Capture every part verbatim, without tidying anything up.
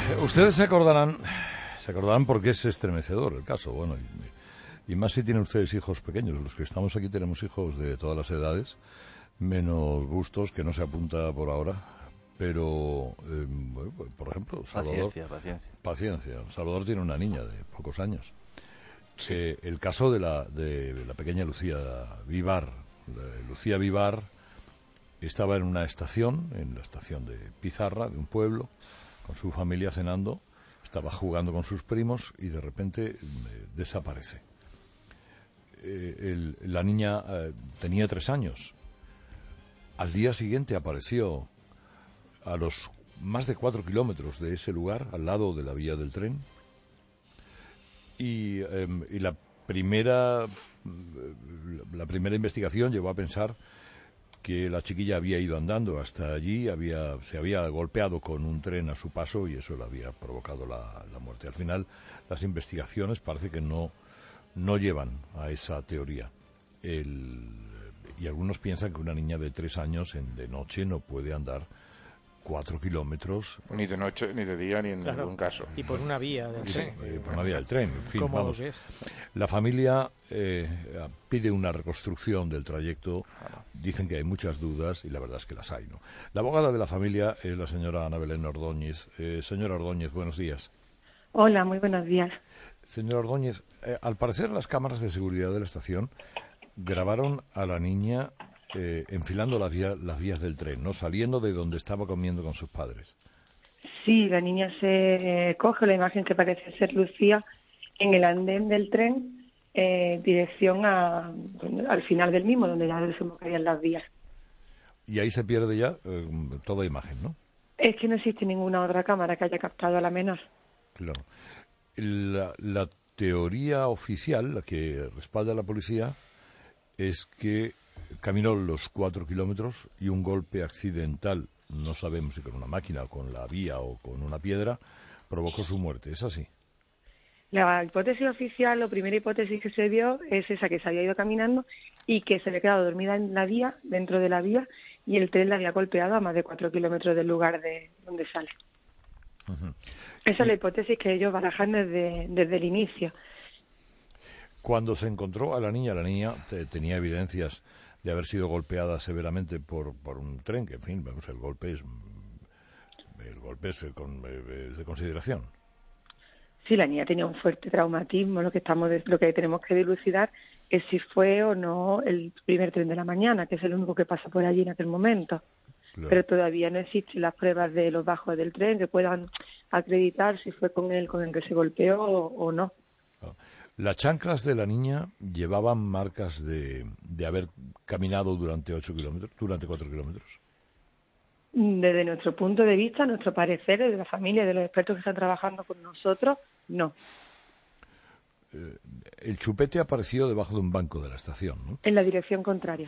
Ustedes se acordarán, se acordarán porque es estremecedor el caso, bueno, y, y más si tienen ustedes hijos pequeños. Los que estamos aquí tenemos hijos de todas las edades, menos Bustos, que no se apunta por ahora, pero, eh, bueno, por ejemplo, Salvador... Paciencia, paciencia. Paciencia. Salvador tiene una niña de pocos años. Sí. Eh, el caso de la, de la pequeña Lucía Vivar. La, Lucía Vivar estaba en una estación, en la estación de Pizarra, de un pueblo, con su familia cenando, estaba jugando con sus primos y de repente eh, desaparece. Eh, el, la niña eh, tenía tres años. Al día siguiente apareció a los más de cuatro kilómetros de ese lugar, al lado de la vía del tren, y, eh, y la primera la primera investigación llevó a pensar que la chiquilla había ido andando hasta allí, había se había golpeado con un tren a su paso y eso le había provocado la, la muerte. Al final, las investigaciones parece que no, no llevan a esa teoría. El, y algunos piensan que una niña de tres años en, de noche no puede andar cuatro kilómetros. Ni de noche, ni de día, ni en claro, ningún caso. Y por una vía del tren. Y por una vía del tren, en fin, ¿Cómo vamos. ves? La familia eh, pide una reconstrucción del trayecto. Dicen que hay muchas dudas y la verdad es que las hay, ¿no? La abogada de la familia es la señora Ana Belén Ordóñez. Eh, señora Ordóñez, buenos días. Hola, muy buenos días. Señora Ordóñez, eh, al parecer las cámaras de seguridad de la estación grabaron a la niña eh, enfilando las, vía, las vías del tren, ¿no? Saliendo de donde estaba comiendo con sus padres. Sí, la niña se eh, coge la imagen que parece ser Lucía en el andén del tren, eh, dirección a, al final del mismo, donde ya desembocarían las vías. Y ahí se pierde ya eh, toda imagen, ¿no? Es que no existe ninguna otra cámara que haya captado a la menor. Claro. La, la teoría oficial, la que respalda a la policía, es que caminó los cuatro kilómetros y un golpe accidental, no sabemos si con una máquina o con la vía o con una piedra, provocó su muerte. ¿Es así? La hipótesis oficial, la primera hipótesis que se dio es esa, que se había ido caminando y que se había quedado dormida en la vía, dentro de la vía, y el tren la había golpeado a más de cuatro kilómetros del lugar de donde sale. Uh-huh. Esa y... es la hipótesis que ellos barajan desde, desde el inicio. Cuando se encontró a la niña, la niña te, tenía evidencias de haber sido golpeada severamente por, por un tren, que en fin, vamos, el golpe es el golpe es, con, es de consideración. Sí, la niña tenía un fuerte traumatismo. Lo que estamos, lo que tenemos que dilucidar es si fue o no el primer tren de la mañana, que es el único que pasa por allí en aquel momento. Claro. Pero todavía no existen las pruebas de los bajos del tren que puedan acreditar si fue con él con el que se golpeó o, o no. Claro. Las chanclas de la niña llevaban marcas de, de haber caminado durante ocho kilómetros, durante cuatro kilómetros. Desde nuestro punto de vista, nuestro parecer, de la familia, de los expertos que están trabajando con nosotros, no. Eh, el chupete apareció debajo de un banco de la estación, ¿no? En la dirección contraria.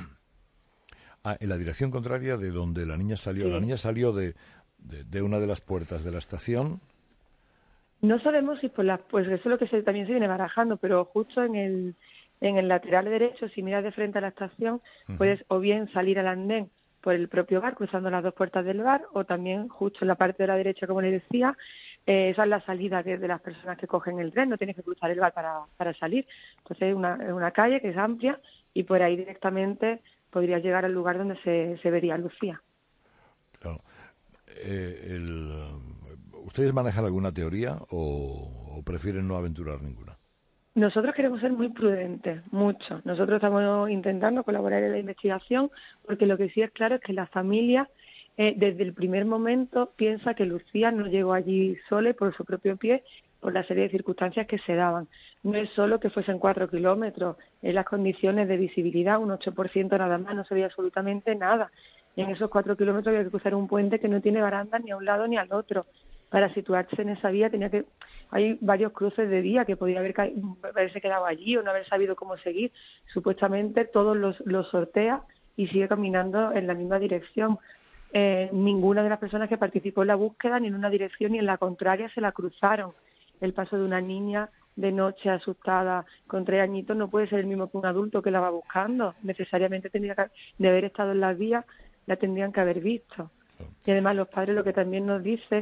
Ah, en la dirección contraria de donde la niña salió. Sí. La niña salió de, de, de una de las puertas de la estación. No sabemos si por las, pues eso es lo que se, también se viene barajando, pero justo en el en el lateral derecho, si miras de frente a la estación, uh-huh. puedes o bien salir al andén por el propio bar, cruzando las dos puertas del bar, o también justo en la parte de la derecha, como le decía, eh, esa es la salida que de las personas que cogen el tren, no tienes que cruzar el bar para, para salir. Entonces es una, es una calle que es amplia y por ahí directamente podrías llegar al lugar donde se, se vería Lucía. Claro. Eh, el, ¿Ustedes manejan alguna teoría o, o prefieren no aventurar ninguna? Nosotros queremos ser muy prudentes, mucho. Nosotros estamos intentando colaborar en la investigación porque lo que sí es claro es que la familia eh, desde el primer momento piensa que Lucía no llegó allí sola por su propio pie por la serie de circunstancias que se daban. No es solo que fuesen cuatro kilómetros, es las condiciones de visibilidad, un ocho por ciento nada más, no se veía absolutamente nada. Y en esos cuatro kilómetros había que cruzar un puente que no tiene baranda ni a un lado ni al otro. Para situarse en esa vía tenía que... Hay varios cruces de vía que podía haber ca... haberse quedado allí o no haber sabido cómo seguir. Supuestamente todos los, los sortea y sigue caminando en la misma dirección. Eh, ninguna de las personas que participó en la búsqueda, ni en una dirección ni en la contraria, se la cruzaron. El paso de una niña de noche asustada con tres añitos no puede ser el mismo que un adulto que la va buscando. Necesariamente tendría que, de haber estado en las vías, la tendrían que haber visto. Y además los padres lo que también nos dicen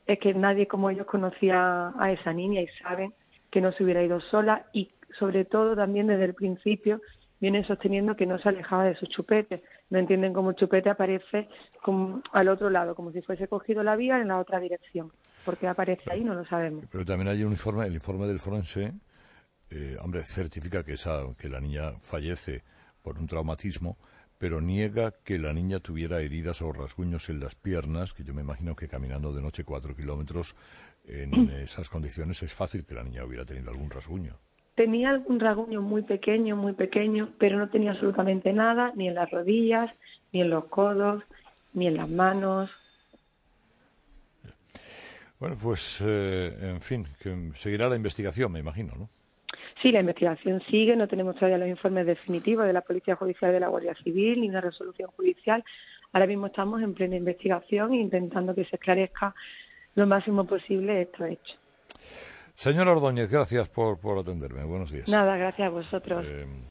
es que nadie como ellos conocía a esa niña y saben que no se hubiera ido sola, y sobre todo también desde el principio vienen sosteniendo que no se alejaba de su chupete. No entienden cómo el chupete aparece como al otro lado, como si fuese cogido la vía en la otra dirección. ¿Por qué aparece ahí? No lo sabemos. Pero también hay un informe, el informe del forense, eh, hombre, certifica que, esa, que la niña fallece por un traumatismo, pero niega que la niña tuviera heridas o rasguños en las piernas, que yo me imagino que caminando de noche cuatro kilómetros en esas condiciones es fácil que la niña hubiera tenido algún rasguño. Tenía algún rasguño muy pequeño, muy pequeño, pero no tenía absolutamente nada, ni en las rodillas, ni en los codos, ni en las manos. Bueno, pues, eh, en fin, que seguirá la investigación, me imagino, ¿no? Sí, la investigación sigue, no tenemos todavía los informes definitivos de la Policía Judicial y de la Guardia Civil, ni una resolución judicial. Ahora mismo estamos en plena investigación e intentando que se esclarezca lo máximo posible estos hechos. Señora Ordóñez, gracias por, por atenderme. Buenos días. Nada, gracias a vosotros. Eh...